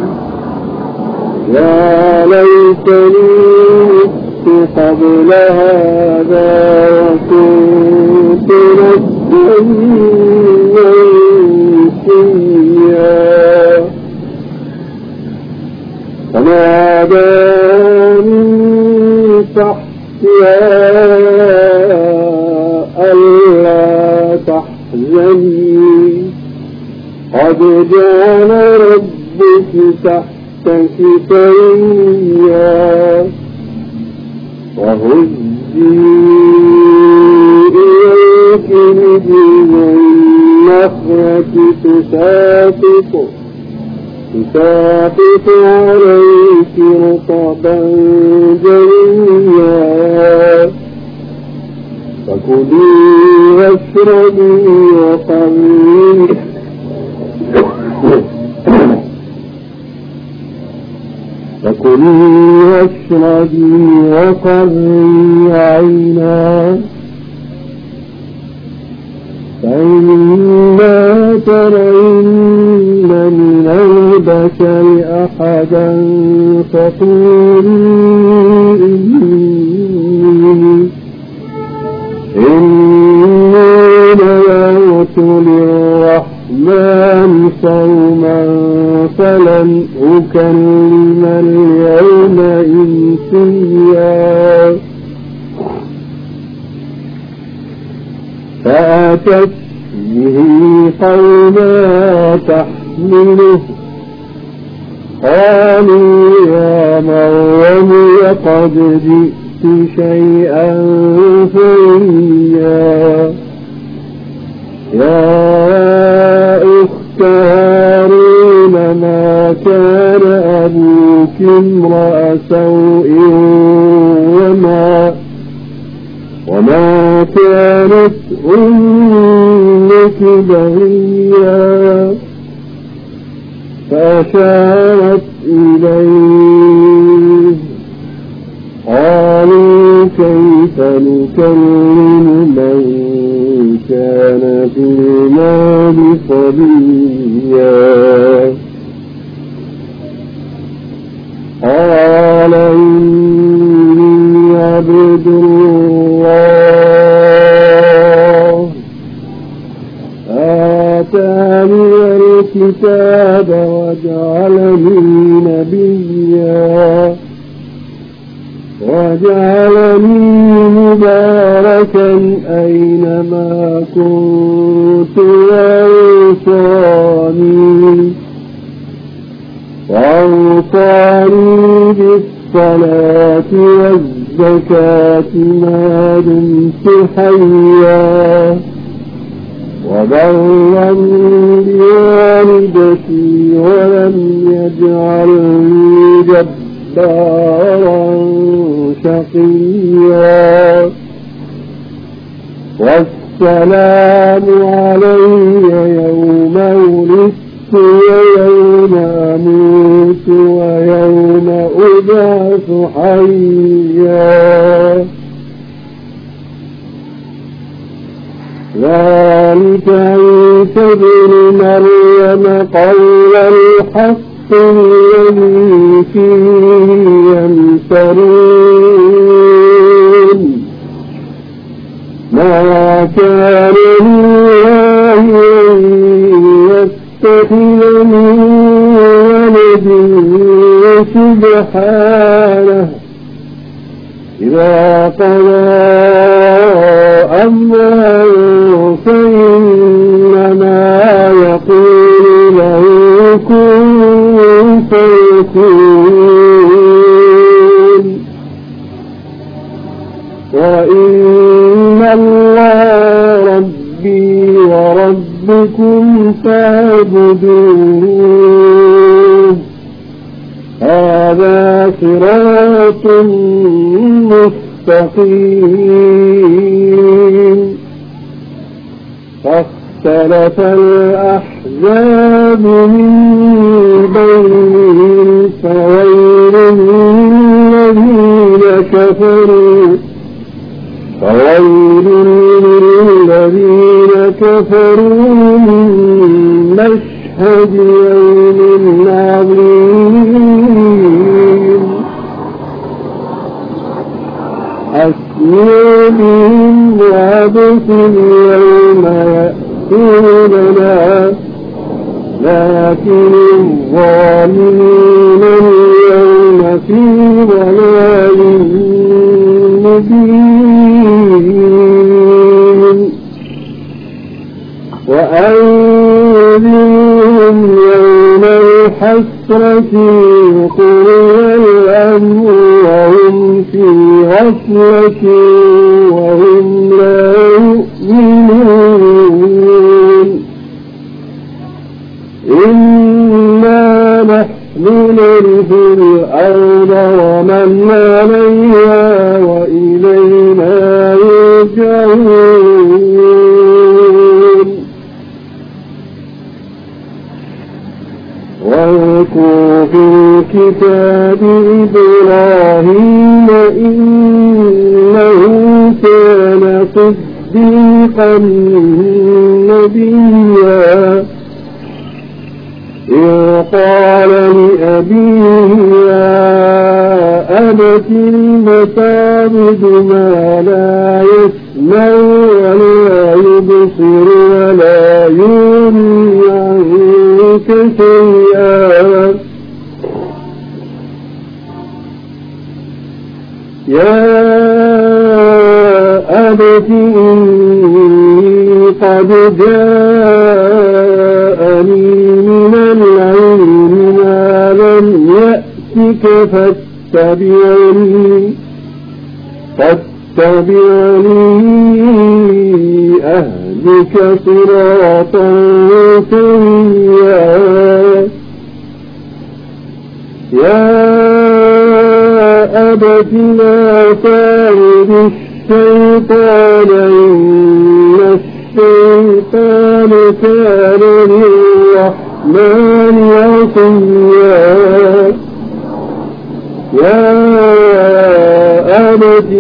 يا ليتني مت قبل هذا وكنت نسيا منسيا فناداني تحتها ألا تحزني قد جعل ربك تحتك سريا وهزي إليك بجذع النخلة تساقط تساقط عليك رطبا جنيا فكلي واشربي وقري فكلي واشربي وقري عينا فإما ترين من البشر أحدا فقولي إني إني نذرت للرحمن صوما فلن أكلم اليوم إنسيا فأتت به قوما تحمله قالوا يا مريم لقد جئت شيئا فريا يا أخت هارون ما كان أبوك امرأ سوء وما وما كانت أمك بغيا فأشارت إليه قالوا كيف نكلم من كان في المال صبيا قال إني عبد الله آتاني الكتاب وجعلني نبيا وجعلني مباركا أينما كنت وأوصاني وأوصاني بالصلاة والزكاة ما دمت حيا وبرا بوالدتي ولم يجعلني جبارا شقيا والسلام علي يوم ولدت ويوم أموت ويوم أبعث حيا ذلك عيسى ابن مريم قول الحق الذي فيه يمترون ما كان لله أن يتخذ من ولد سبحانه إذا قضى أمرا فإنما يقول له كن فيكون وإن الله ربي وربكم فاعبدوه هذا صراط مستقيم فاختلف الأحزاب من بينهم فويل للذين كفروا فويل للذين كفروا من مشهد يوم عظيم أسمع بهم وأبصر يوم يأتوننا لكن الظالمين اليوم في ضلال مبين وأنذرهم يوم الحسرة قضي الأمر وهم في غفلة وهم لا يؤمنون إنا نحن نرث الأرض ومن عليها وإلينا يرجعون واذكر في الكتاب إبراهيم إنه كان صديقا نبيا إذ قال لأبيه يا أبت لم تعبد ما لا يسمع ولا يبصر ولا يغني عنك شيئا يا أبت إني قد جاءني من العلم ما لم يأتك فاتبعني فاتبعني أهدك صراطا سويا يا أبت لا تعبد الشيطان إن الشيطان كان للرحمن عصيا يا أبت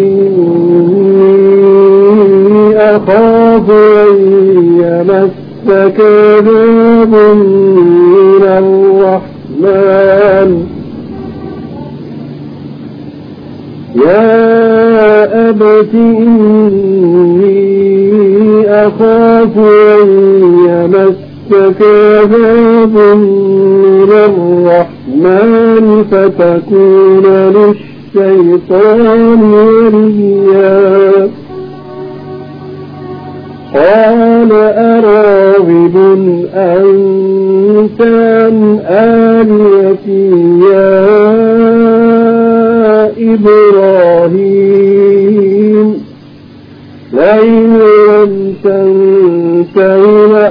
إني أخاف أن يمسك عذاب من الرحمن يا أبت إني أخاف أن يمسك عذاب من الرحمن فتكون للشيطان وليا قال أراغب أنت عن آلهتي يا إبراهيم لئن لم تنته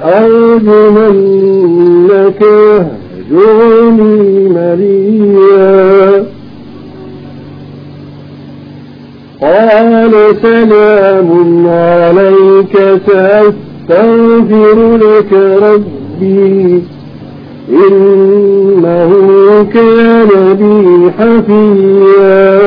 لأرجمنك واهجرني مليا قال سلام عليك سأستغفر لك ربي إنه كان بي حفيا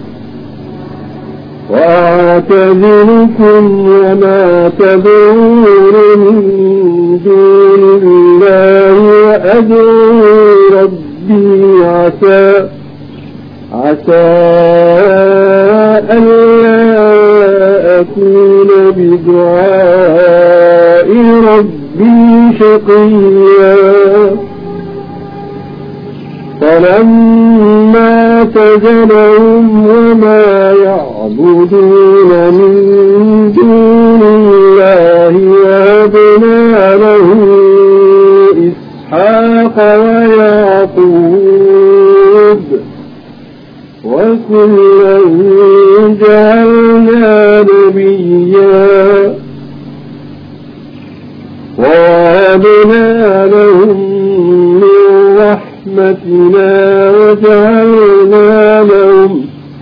وأعتذركم وما تدعون من دون الله وأدعو ربي عسى عسى ألا أكون بدعاء ربي شقيا فلما تزلهم وما يعبدون من دون الله وهبنا له إسحاق ويعقوب وكلا جعلنا نبيا ووهبنا لهم من رحمتنا وجعلنا لهم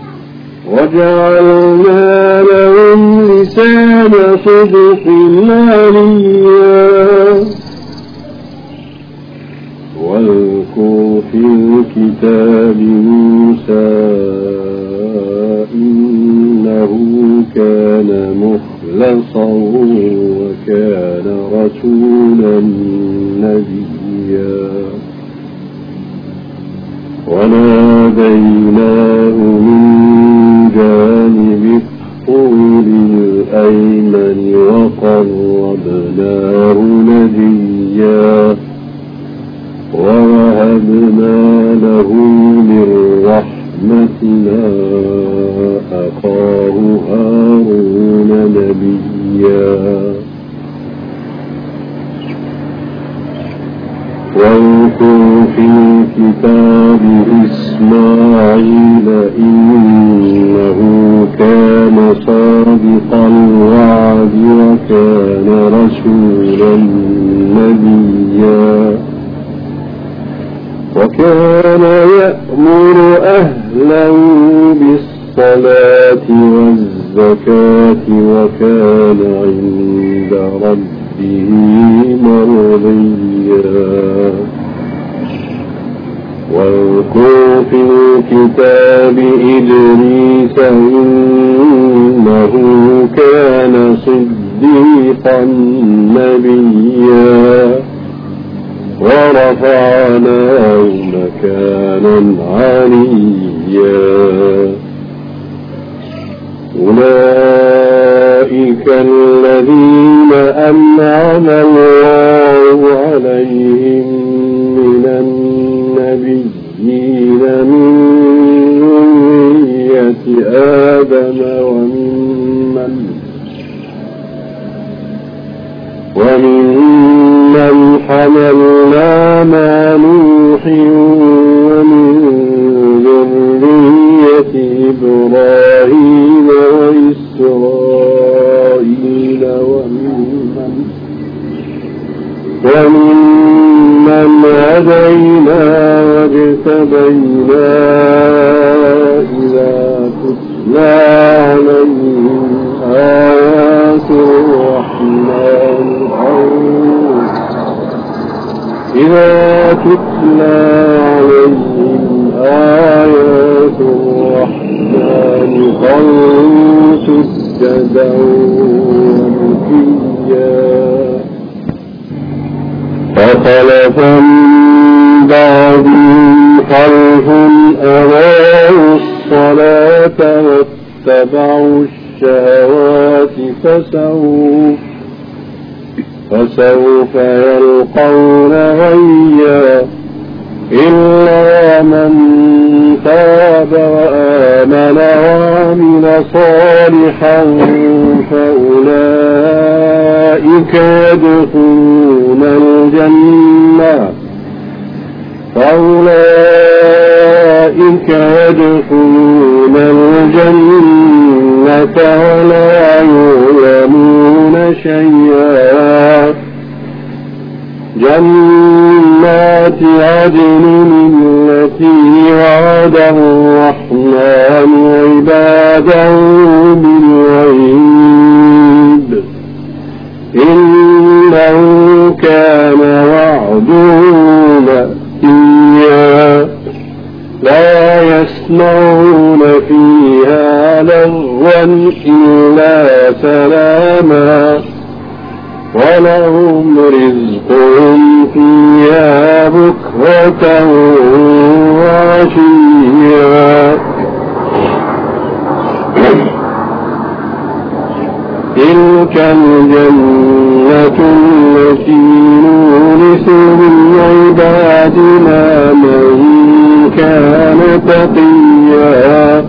وجعلنا لهم لسان صدق عليا واذكر في الكتاب موسى إنه كان كان مخلصا وكان رسولا نبيا وناديناه من جانب الطور الأيمن وقربناه نجيا ووهبنا له من رحمتنا أخاه هارون نبيا واذكر في الكتاب إسماعيل إنه كان صادق الوعد وكان رسولا نبيا وكان يأمر أهله بالصلاة والزكاة وكان عند ربه مرضيا واذكر في الكتاب إدريس إنه كان صديقا نبيا ورفعناه مكانا عليا أولئك الذين أنعم الله عليهم من النبيين من ذرية آدم وممن وممن حملنا مع نوح ومن ذرية إبراهيم وإسرائيل وممن وممن هدينا واجتبينا إذا تتلى عليهم آيات الرحمن إذا تتلى عليهم آيات الرحمن خروا سجدا وبكيا فخلف من بعدهم خلف أضاعوا الصلاة واتبعوا الشهوات فسوف فسوف يلقون غيا إلا من تاب وآمن وعمل صالحا فأولئك يدخلون الجنة فأولئك يدخلون الجنة ولا يظلمون شيئا جنات عدن التي وعد الرحمن عباده بالغيب إنه كان وعده مأتيا لا يسمعون فيها لغوا إلا سلاما ولهم رزقهم فيها بكرة وعشيا تلك الجنة التي نورث من عبادنا من كان تقيا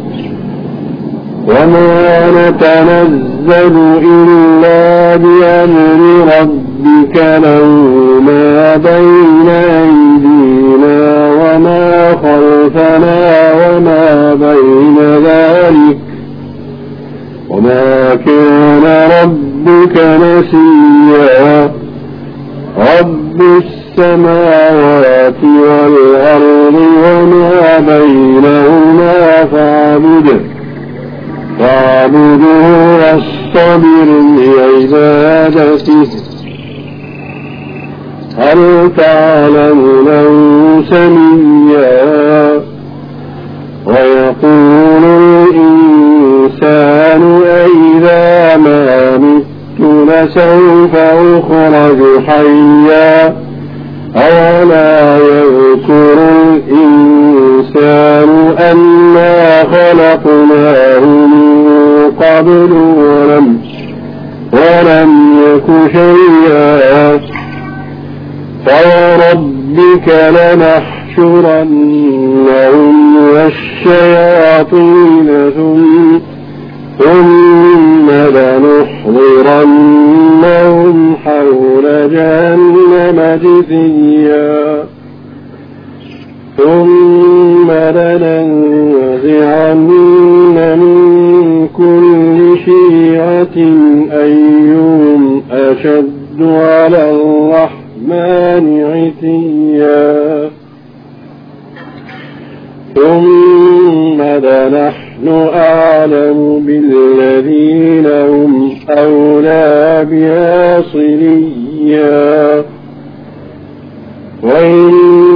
وما نتنزل إلا بأمر ربك له ما بين أيدينا وما خلفنا وما بين ذلك وما كان ربك نسيا رب السماوات والأرض وما بينهما فاعبده فاعبده واصطبر لعبادته هل تعلم له سميا ويقول الإنسان أئذا فسوف أخرج حيا أولا يذكر الإنسان أنا خلقناه من قبل ولم, ولم يك شيئا فوربك لنحشرنهم والشياطين ثم ثم لنحضرنهم حول جهنم جثيا ثم لننزعن من كل شيعة أيهم أشد على الرحمن عتيا ثم لنحن أعلم بالذين هم أولى بها صليا وإن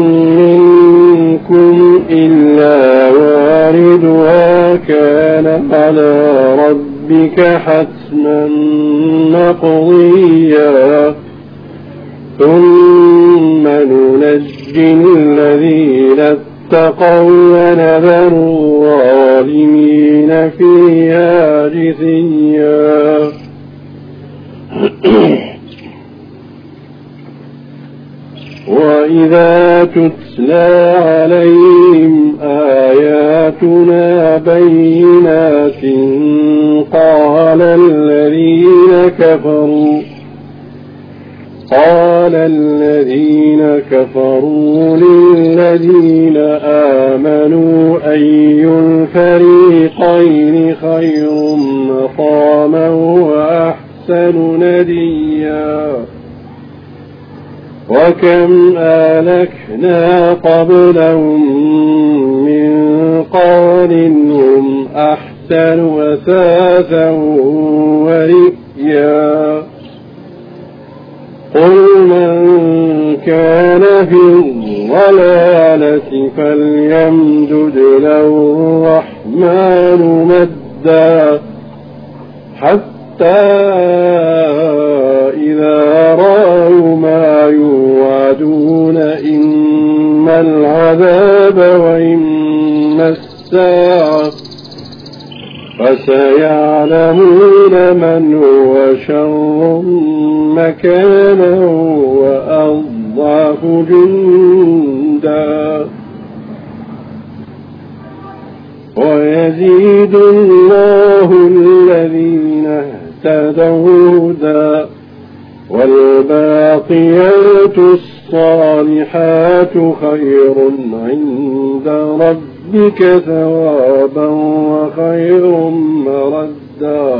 منكم إلا واردها كان على ربك حتما مقضيا ثم ننجي الذين اتقوا ونذر الظالمين فيها جثيا وإذا تتلى عليهم آياتنا بينات قال الذين كفروا قال الذين كفروا للذين آمنوا أي الفريقين خير مقاما وأحسن نديا وكم أهلكنا قبلهم من قرن هم أحسن أثاثا ورئيا قل من كان في الضلالة فليمدد له الرحمن مدا حتى إذا رأوا ما يوعدون إما العذاب وإما الساعة فسيعلمون من هو شر مكانا وأضعف جندا ويزيد الله الذين اهتدوا هدى والباقيات الصالحات خير عند ربك ثوابا وخير مردا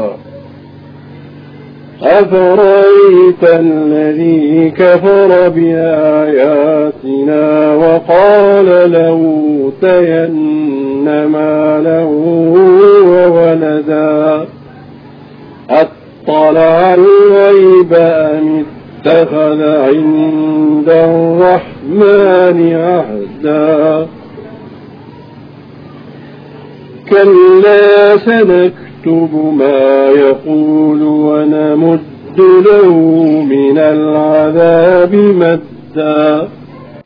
أفرأيت الذي كفر بآياتنا وقال لأوتين مالا وولدا أطلع الغيب أم اتخذ عند الرحمن عهدا كلا سنكتب ما يقول ونمد له من العذاب مدا